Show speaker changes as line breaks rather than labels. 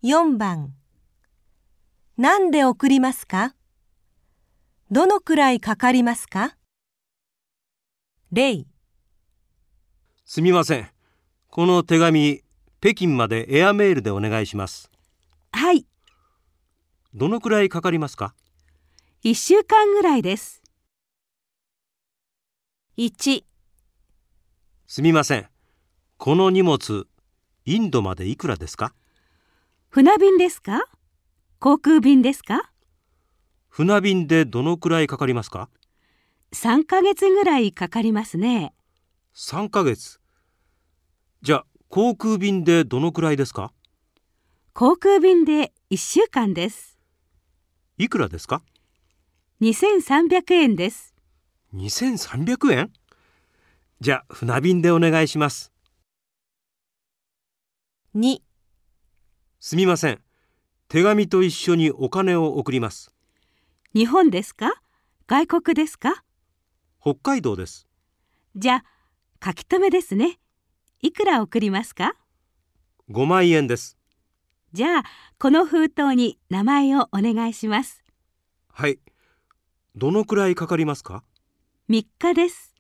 4番。何で送りますか？どのくらいかかりますか？例。
すみません。この手紙、北京までエアメールでお願いします。
はい。
どのくらいかかりますか
1週間ぐらいです。
1、
すみません。この荷物、インドまでいくらですか
船便ですか？航空便ですか？
船便でどのくらいかかりますか
3ヶ月ぐらいかかりますね。
3ヶ月。じゃあ、航空便でどのくらいですか
航空便で1週間です。
いくらですか
2300円です。
2300円？じゃあ、船便でお願いします。
2、
すみません。手紙と一緒にお金を送ります。
日本ですか？外国ですか？
北海道です。
じゃあ、書き留めですね。いくら送りますか？
5万円です。
じゃあ、この封筒に名前をお願いします。
はい。どのくらいかかりますか
3日です。